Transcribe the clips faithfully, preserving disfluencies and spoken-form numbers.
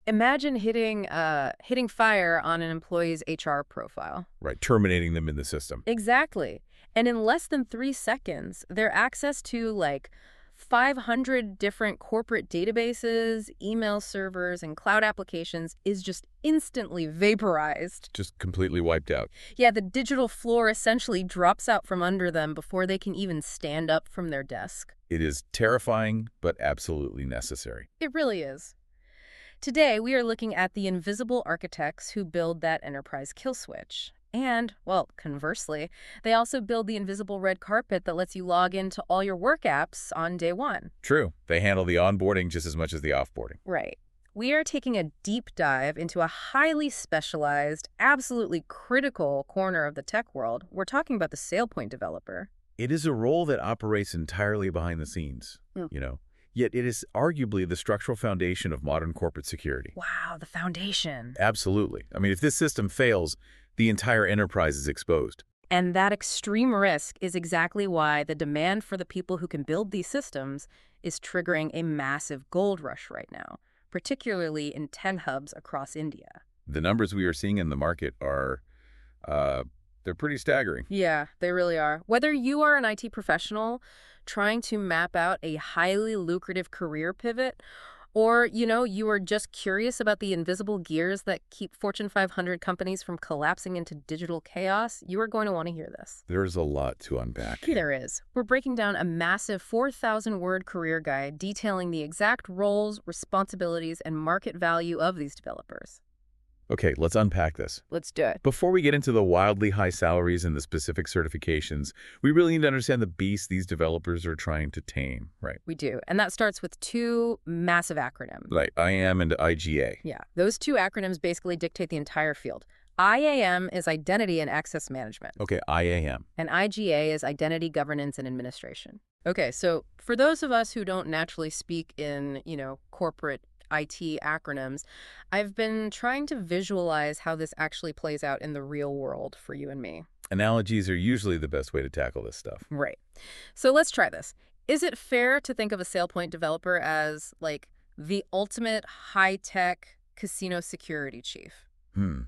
Imagine hitting uh, hitting fire on an employee's H R profile. Right, terminating them in the system. Exactly. And in less than three seconds, their access to like five hundred different corporate databases, email servers, and cloud applications is just instantly vaporized. Just completely wiped out. Yeah, the digital floor essentially drops out from under them before they can even stand up from their desk. It is terrifying, but absolutely necessary. It really is. Today, we are looking at the invisible architects who build that enterprise kill switch. And, well, conversely, they also build the invisible red carpet that lets you log into all your work apps on day one. True. They handle the onboarding just as much as the offboarding. Right. We are taking a deep dive into a highly specialized, absolutely critical corner of the tech world. We're talking about the SailPoint developer. It is a role that operates entirely behind the scenes, Mm. you know. Yet it is arguably the structural foundation of modern corporate security. Wow, the foundation. Absolutely. I mean, if this system fails, the entire enterprise is exposed. And that extreme risk is exactly why the demand for the people who can build these systems is triggering a massive gold rush right now, particularly in ten hubs across India. The numbers we are seeing in the market are, uh, they're pretty staggering. Yeah, they really are. Whether you are an I T professional trying to map out a highly lucrative career pivot, or, you know, you are just curious about the invisible gears that keep Fortune five hundred companies from collapsing into digital chaos, you are going to want to hear this. There's a lot to unpack. There is. We're breaking down a massive four thousand word career guide detailing the exact roles, responsibilities, and market value of these developers. Okay, let's unpack this. Let's do it. Before we get into the wildly high salaries and the specific certifications, we really need to understand the beast these developers are trying to tame, right? We do. And that starts with two massive acronyms. Like I A M and I G A. Yeah. Those two acronyms basically dictate the entire field. I A M is Identity and Access Management. Okay, I A M. And I G A is Identity Governance and Administration. Okay, so for those of us who don't naturally speak in, you know, corporate I T acronyms, I've been trying to visualize how this actually plays out in the real world for you and me. Analogies are usually the best way to tackle this stuff. Right. So let's try this. Is it fair to think of a SailPoint developer as, like, the ultimate high-tech casino security chief? Hmm.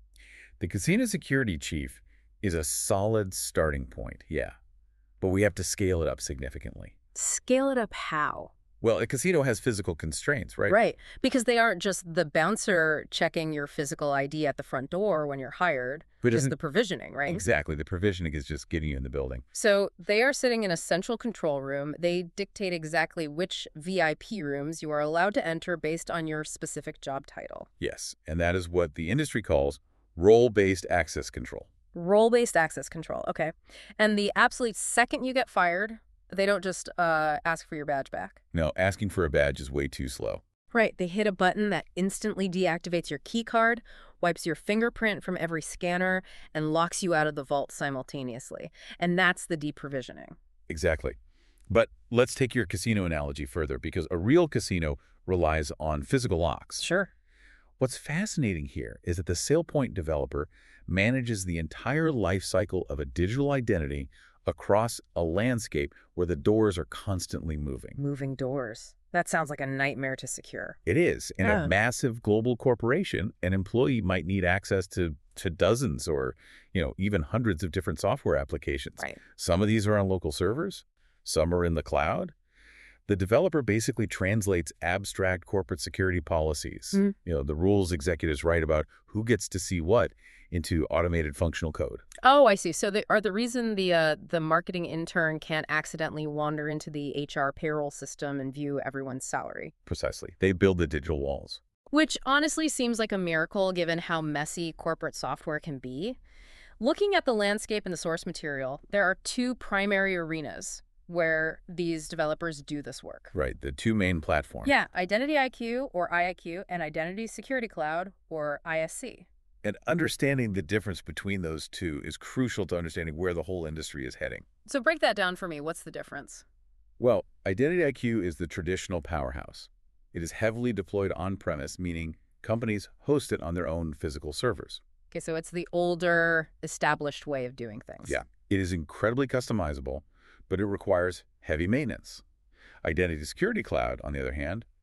The casino security chief is a solid starting point, yeah. But we have to scale it up significantly. Scale it up how? Well, a casino has physical constraints, right? Right, because they aren't just the bouncer checking your physical I D at the front door when you're hired, But just isn't- the provisioning, right? Exactly. The provisioning is just getting you in the building. So they are sitting in a central control room. They dictate exactly which V I P rooms you are allowed to enter based on your specific job title. Yes, and that is what the industry calls role-based access control. Role-based access control, okay. And the absolute second you get fired, they don't just uh, ask for your badge back. No, asking for a badge is way too slow. Right, they hit a button that instantly deactivates your key card, wipes your fingerprint from every scanner, and locks you out of the vault simultaneously. And that's the deprovisioning. Exactly. But let's take your casino analogy further, because a real casino relies on physical locks. Sure. What's fascinating here is that the SailPoint developer manages the entire life cycle of a digital identity across a landscape where the doors are constantly moving. Moving doors. That sounds like a nightmare to secure. It is. In Yeah. a massive global corporation, an employee might need access to, to dozens or, you know, even hundreds of different software applications. Right. Some of these are on local servers. Some are in the cloud. The developer basically translates abstract corporate security policies, Mm. you know, the rules executives write about who gets to see what, into automated functional code. Oh, I see. So the, are the reason the uh, the marketing intern can't accidentally wander into the H R payroll system and view everyone's salary? Precisely. They build the digital walls. Which honestly seems like a miracle given how messy corporate software can be. Looking at the landscape and the source material, there are two primary arenas where these developers do this work. Right. The two main platforms. Yeah, Identity I Q, or I I Q, and Identity Security Cloud, or I S C. And understanding the difference between those two is crucial to understanding where the whole industry is heading. So break that down for me. What's the difference? Well, Identity I Q is the traditional powerhouse. It is heavily deployed on-premise, meaning companies host it on their own physical servers. Okay, so it's the older, established way of doing things. Yeah. It is incredibly customizable, but it requires heavy maintenance. Identity Security Cloud, on the other hand,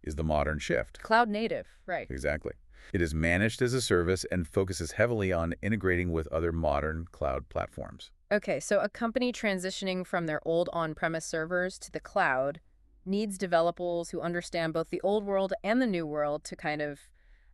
is the modern shift. Cloud native, right. Exactly. It is managed as a service and focuses heavily on integrating with other modern cloud platforms. Okay, so a company transitioning from their old on-premise servers to the cloud needs developers who understand both the old world and the new world to kind of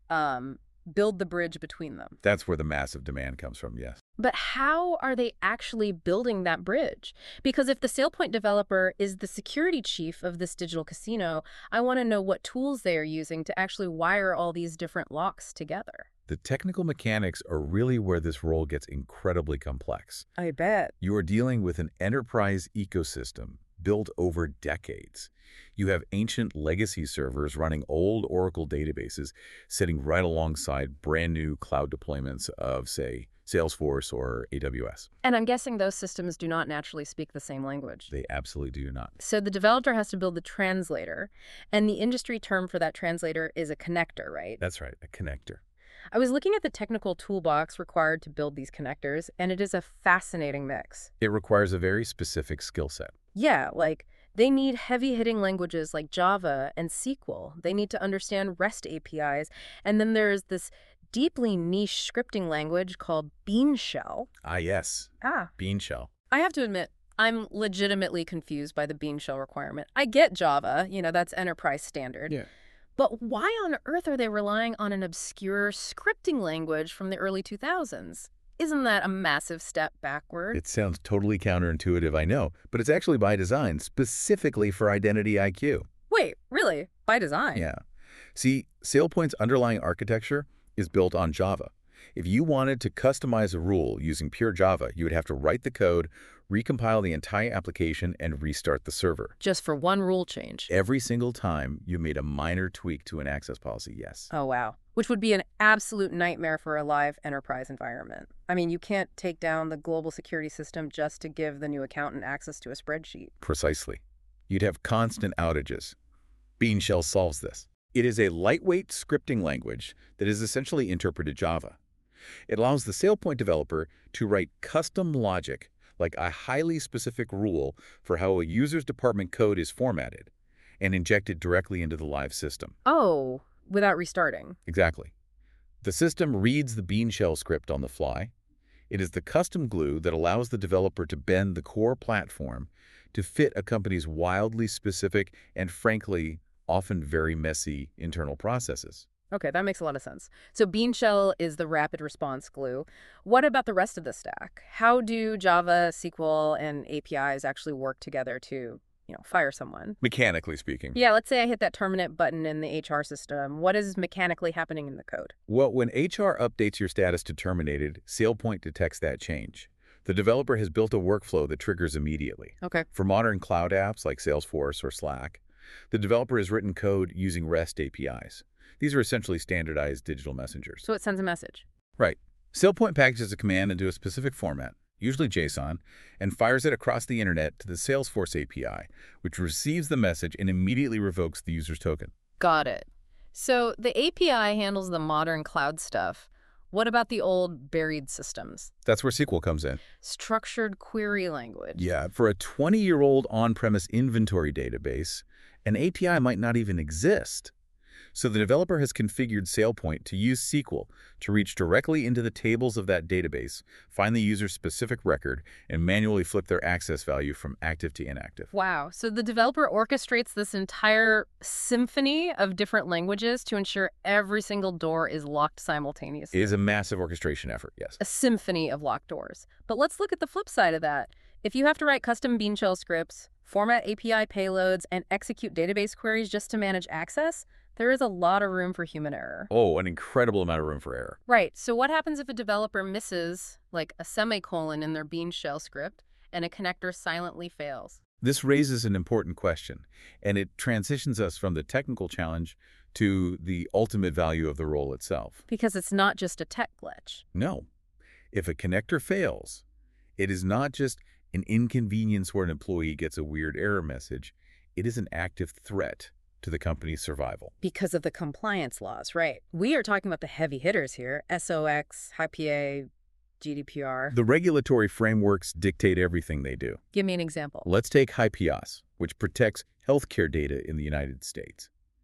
um, build the bridge between them. That's where the massive demand comes from, yes. But how are they actually building that bridge? Because if the SailPoint developer is the security chief of this digital casino, I want to know what tools they are using to actually wire all these different locks together. The technical mechanics are really where this role gets incredibly complex. I bet. You are dealing with an enterprise ecosystem built over decades. You have ancient legacy servers running old Oracle databases sitting right alongside brand new cloud deployments of, say, Salesforce or A W S. And I'm guessing those systems do not naturally speak the same language. They absolutely do not. So the developer has to build the translator, and the industry term for that translator is a connector, right? That's right, a connector. I was looking at the technical toolbox required to build these connectors, and it is a fascinating mix. It requires a very specific skill set. Yeah, like they need heavy-hitting languages like Java and S Q L. They need to understand REST A P Is. And then there's this deeply niche scripting language called Bean Shell. Ah, yes. Ah. Bean Shell. I have to admit, I'm legitimately confused by the Bean Shell requirement. I get Java, you know, that's enterprise standard. Yeah. But why on earth are they relying on an obscure scripting language from the early two thousands? Isn't that a massive step backward? It sounds totally counterintuitive, I know, but it's actually by design, specifically for Identity I Q. Wait, really? By design? Yeah. See, SailPoint's underlying architecture is built on Java. If you wanted to customize a rule using pure Java, you would have to write the code, recompile the entire application, and restart the server. Just for one rule change? Every single time you made a minor tweak to an access policy, yes. Oh, wow. Which would be an absolute nightmare for a live enterprise environment. I mean, you can't take down the global security system just to give the new accountant access to a spreadsheet. Precisely. You'd have constant outages. Bean Shell solves this. It is a lightweight scripting language that is essentially interpreted Java. It allows the SailPoint developer to write custom logic, like a highly specific rule for how a user's department code is formatted, and inject it directly into the live system. Oh, without restarting. Exactly. The system reads the Bean Shell script on the fly. It is the custom glue that allows the developer to bend the core platform to fit a company's wildly specific and, frankly, often very messy internal processes. Okay, that makes a lot of sense. So Bean Shell is the rapid response glue. What about the rest of the stack? How do Java, S Q L, and A P Is actually work together to, you know, fire someone? Mechanically speaking. Yeah, let's say I hit that terminate button in the H R system. What is mechanically happening in the code? Well, when H R updates your status to terminated, SailPoint detects that change. The developer has built a workflow that triggers immediately. Okay. For modern cloud apps like Salesforce or Slack, the developer has written code using REST A P Is. These are essentially standardized digital messengers. So it sends a message. Right. SailPoint packages a command into a specific format, usually JSON, and fires it across the internet to the Salesforce A P I, which receives the message and immediately revokes the user's token. Got it. So the A P I handles the modern cloud stuff. What about the old buried systems? That's where S Q L comes in. Structured query language. Yeah, for a twenty-year-old on-premise inventory database, an A P I might not even exist. So the developer has configured SailPoint to use S Q L to reach directly into the tables of that database, find the user's specific record, and manually flip their access value from active to inactive. Wow. So the developer orchestrates this entire symphony of different languages to ensure every single door is locked simultaneously. It is a massive orchestration effort, yes. A symphony of locked doors. But let's look at the flip side of that. If you have to write custom Bean Shell scripts, format A P I payloads, and execute database queries just to manage access, there is a lot of room for human error. Oh, an incredible amount of room for error. Right. So what happens if a developer misses, like, a semicolon in their Bean Shell script and a connector silently fails? This raises an important question, and it transitions us from the technical challenge to the ultimate value of the role itself. Because it's not just a tech glitch. No. If a connector fails, it is not just an inconvenience where an employee gets a weird error message. It is an active threat to the company's survival. Because of the compliance laws, right? We are talking about the heavy hitters here. S O X, H I P A A, G D P R. The regulatory frameworks dictate everything they do. Give me an example. Let's take H I P A A S, which protects healthcare data in the United States.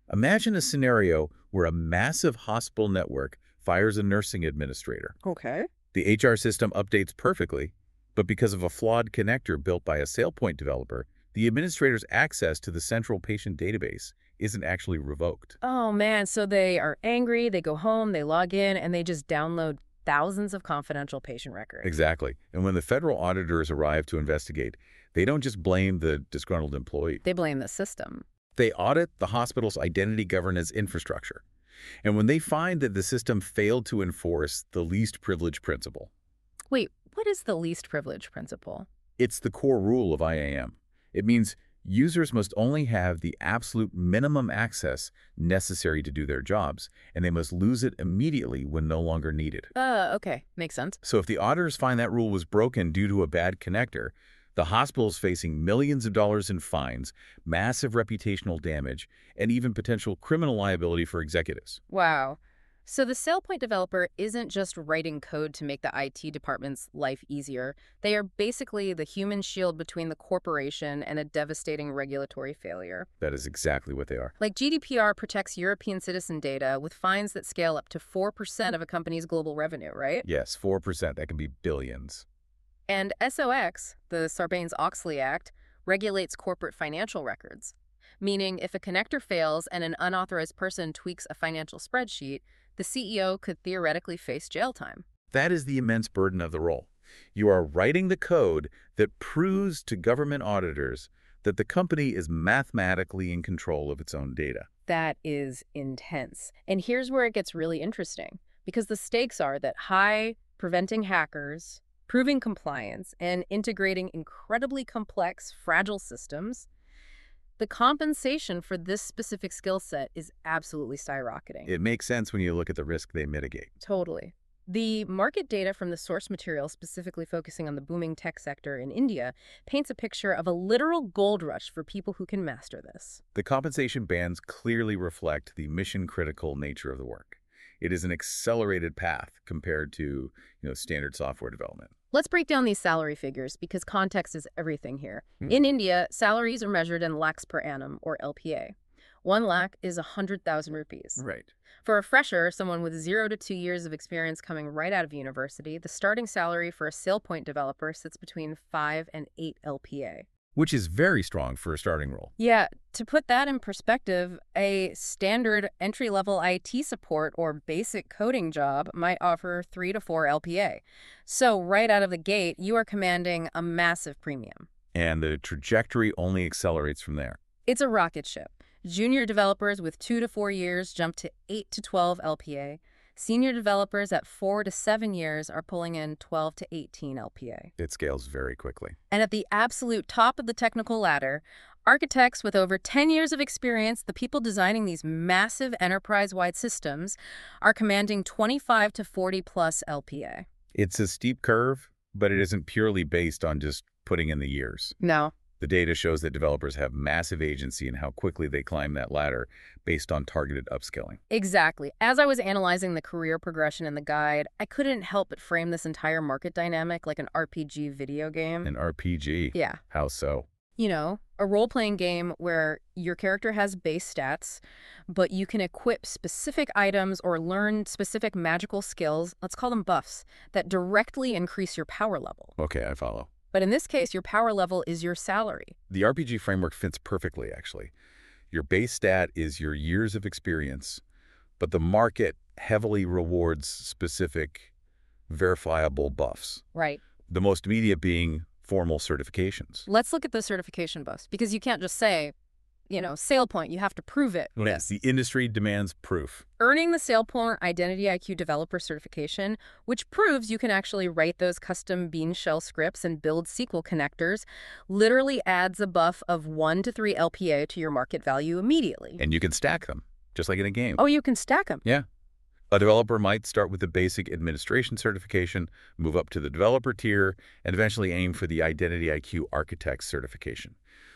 Imagine a scenario where a massive hospital network fires a nursing administrator. Okay. The H R system updates perfectly, but because of a flawed connector built by a SailPoint developer, the administrator's access to the central patient database isn't actually revoked. Oh man, so they are angry, they go home, they log in, and they just download thousands of confidential patient records. Exactly. And when the federal auditors arrive to investigate, they don't just blame the disgruntled employee. They blame the system. They audit the hospital's identity governance infrastructure. And when they find that the system failed to enforce the least privilege principle, Wait, what is the least privilege principle? it's the core rule of I A M. It means users must only have the absolute minimum access necessary to do their jobs, and they must lose it immediately when no longer needed. Uh, okay, makes sense. So if the auditors find that rule was broken due to a bad connector, the hospital is facing millions of dollars in fines, massive reputational damage, and even potential criminal liability for executives. Wow. So the SailPoint developer isn't just writing code to make the I T department's life easier. They are basically the human shield between the corporation and a devastating regulatory failure. That is exactly what they are. Like G D P R protects European citizen data with fines that scale up to four percent of a company's global revenue, right? Yes, four percent. That can be billions. And S O X, the Sarbanes-Oxley Act, regulates corporate financial records, meaning if a connector fails and an unauthorized person tweaks a financial spreadsheet, the C E O could theoretically face jail time. That is the immense burden of the role. You are writing the code that proves to government auditors that the company is mathematically in control of its own data. That is intense. And here's where it gets really interesting, because the stakes are that high, preventing hackers, proving compliance, and integrating incredibly complex, fragile systems. The compensation for this specific skill set is absolutely skyrocketing. It makes sense when you look at the risk they mitigate. Totally. The market data from the source material, specifically focusing on the booming tech sector in India, paints a picture of a literal gold rush for people who can master this. The compensation bands clearly reflect the mission-critical nature of the work. It is an accelerated path compared to, you know, standard software development. Let's break down these salary figures because context is everything here. Hmm. In India, salaries are measured in lakhs per annum, or L P A. One lakh is one hundred thousand rupees. Right. For a fresher, someone with zero to two years of experience coming right out of university, the starting salary for a SailPoint developer sits between five and eight L P A. Which is very strong for a starting role. Yeah, to put that in perspective, a standard entry-level I T support or basic coding job might offer three to four L P A. So right out of the gate, you are commanding a massive premium. And the trajectory only accelerates from there. It's a rocket ship. Junior developers with two to four years jump to eight to twelve L P A. Senior developers at four to seven years are pulling in twelve to eighteen L P A. It scales very quickly. And at the absolute top of the technical ladder, architects with over ten years of experience, the people designing these massive enterprise-wide systems, are commanding twenty-five to forty plus L P A. It's a steep curve, but it isn't purely based on just putting in the years. No. The data shows that developers have massive agency in how quickly they climb that ladder based on targeted upskilling. Exactly. As I was analyzing the career progression in the guide, I couldn't help but frame this entire market dynamic like an R P G video game. An R P G? Yeah. How so? You know, a role-playing game where your character has base stats, but you can equip specific items or learn specific magical skills, let's call them buffs, that directly increase your power level. Okay, I follow. But in this case, your power level is your salary. The R P G framework fits perfectly, actually. Your base stat is your years of experience, but the market heavily rewards specific, verifiable buffs. Right. The most immediate being formal certifications. Let's look at the certification buffs, because you can't just say, you know, SailPoint, you have to prove it. Yes, the industry demands proof. Earning the SailPoint Identity I Q Developer Certification, which proves you can actually write those custom Bean Shell scripts and build S Q L connectors, literally adds a buff of one to three L P A to your market value immediately. And you can stack them, just like in a game. Oh, you can stack them? Yeah. A developer might start with the basic administration certification, move up to the developer tier, and eventually aim for the Identity I Q Architect certification,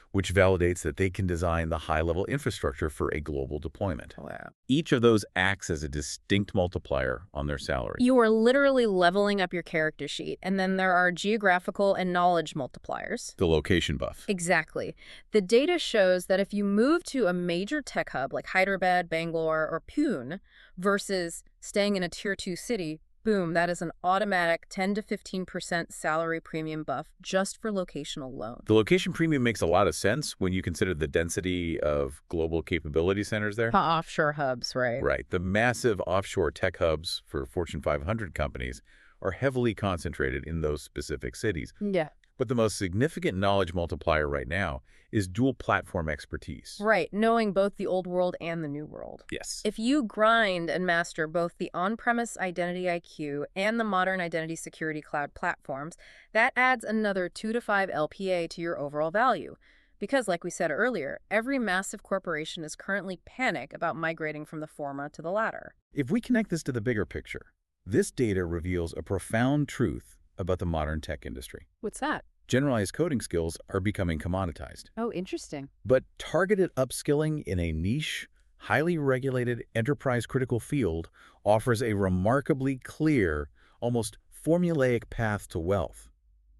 which validates that they can design the high-level infrastructure for a global deployment. Wow. Each of those acts as a distinct multiplier on their salary. You are literally leveling up your character sheet, and then there are geographical and knowledge multipliers. The location buff. Exactly. The data shows that if you move to a major tech hub like Hyderabad, Bangalore, or Pune versus staying in a tier two city, boom, that is an automatic ten to fifteen percent salary premium buff just for location alone. The location premium makes a lot of sense when you consider the density of global capability centers there. Offshore hubs, right? Right. The massive offshore tech hubs for Fortune five hundred companies are heavily concentrated in those specific cities. Yeah. But the most significant knowledge multiplier right now is dual platform expertise. Right, knowing both the old world and the new world. Yes. If you grind and master both the on-premise identity I Q and the modern identity security cloud platforms, that adds another two to five L P A to your overall value. Because, like we said earlier, every massive corporation is currently panicked about migrating from the former to the latter. If we connect this to the bigger picture, this data reveals a profound truth about the modern tech industry. What's that? Generalized coding skills are becoming commoditized. Oh, interesting. But targeted upskilling in a niche, highly regulated, enterprise-critical field offers a remarkably clear, almost formulaic path to wealth.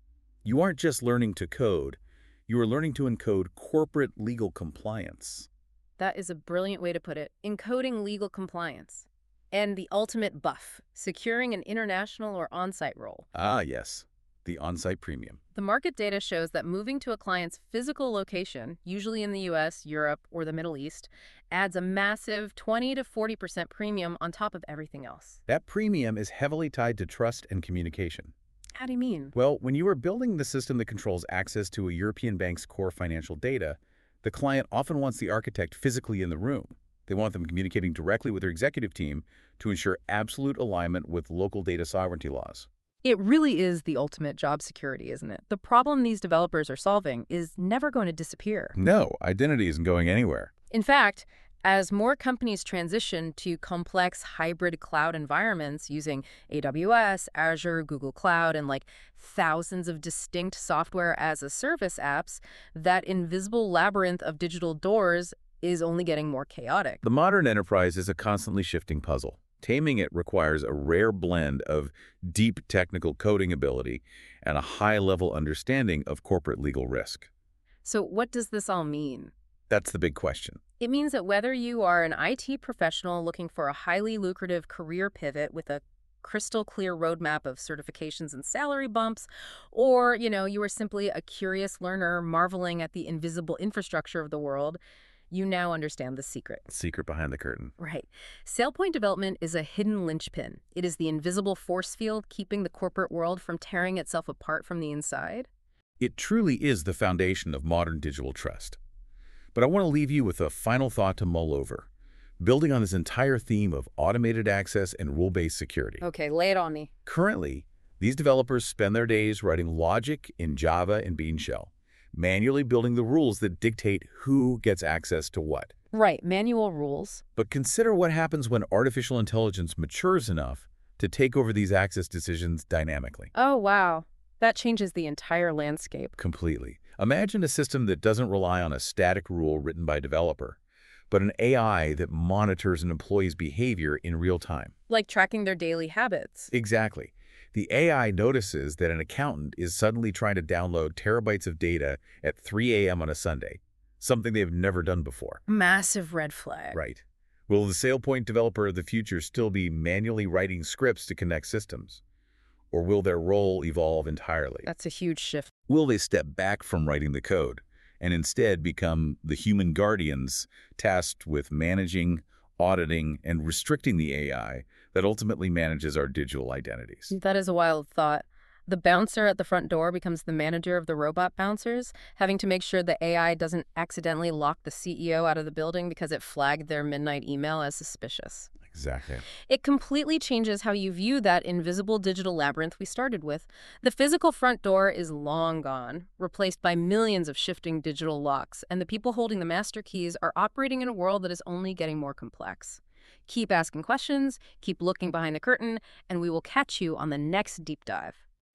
You aren't just learning to code, you are learning to encode corporate legal compliance. That is a brilliant way to put it. Encoding legal compliance. And the ultimate buff, securing an international or on-site role. Ah, yes. The on-site premium. The market data shows that moving to a client's physical location, usually in the U S, Europe, or the Middle East, adds a massive twenty to forty percent premium on top of everything else. That premium is heavily tied to trust and communication. How do you mean? Well, when you are building the system that controls access to a European bank's core financial data, the client often wants the architect physically in the room. They want them communicating directly with their executive team to ensure absolute alignment with local data sovereignty laws. It really is the ultimate job security, isn't it? The problem these developers are solving is never going to disappear. No, identity isn't going anywhere. In fact, as more companies transition to complex hybrid cloud environments using A W S, Azure, Google Cloud, and like thousands of distinct software as a service apps, that invisible labyrinth of digital doors is only getting more chaotic. The modern enterprise is a constantly shifting puzzle. Taming it requires a rare blend of deep technical coding ability and a high-level understanding of corporate legal risk. So what does this all mean? That's the big question. It means that whether you are an I T professional looking for a highly lucrative career pivot with a crystal clear roadmap of certifications and salary bumps, or, you know, you are simply a curious learner marveling at the invisible infrastructure of the world, you now understand the secret. Secret behind the curtain. Right. SailPoint development is a hidden linchpin. It is the invisible force field keeping the corporate world from tearing itself apart from the inside. It truly is the foundation of modern digital trust. But I want to leave you with a final thought to mull over, building on this entire theme of automated access and rule-based security. Okay, lay it on me. Currently, these developers spend their days writing logic in Java and Bean Shell, manually building the rules that dictate who gets access to what. Right, manual rules. But consider what happens when artificial intelligence matures enough to take over these access decisions dynamically. Oh, wow. That changes the entire landscape. Completely. Imagine a system that doesn't rely on a static rule written by a developer, but an A I that monitors an employee's behavior in real time. Like tracking their daily habits. Exactly. The A I notices that an accountant is suddenly trying to download terabytes of data at three A M on a Sunday, something they've never done before. Massive red flag. Right. Will the SailPoint developer of the future still be manually writing scripts to connect systems? Or will their role evolve entirely? That's a huge shift. Will they step back from writing the code and instead become the human guardians tasked with managing, auditing, and restricting the A I that ultimately manages our digital identities? That is a wild thought. The bouncer at the front door becomes the manager of the robot bouncers, having to make sure the A I doesn't accidentally lock the C E O out of the building because it flagged their midnight email as suspicious. Exactly. It completely changes how you view that invisible digital labyrinth we started with. The physical front door is long gone, replaced by millions of shifting digital locks, and the people holding the master keys are operating in a world that is only getting more complex. Keep asking questions, keep looking behind the curtain, and we will catch you on the next deep dive.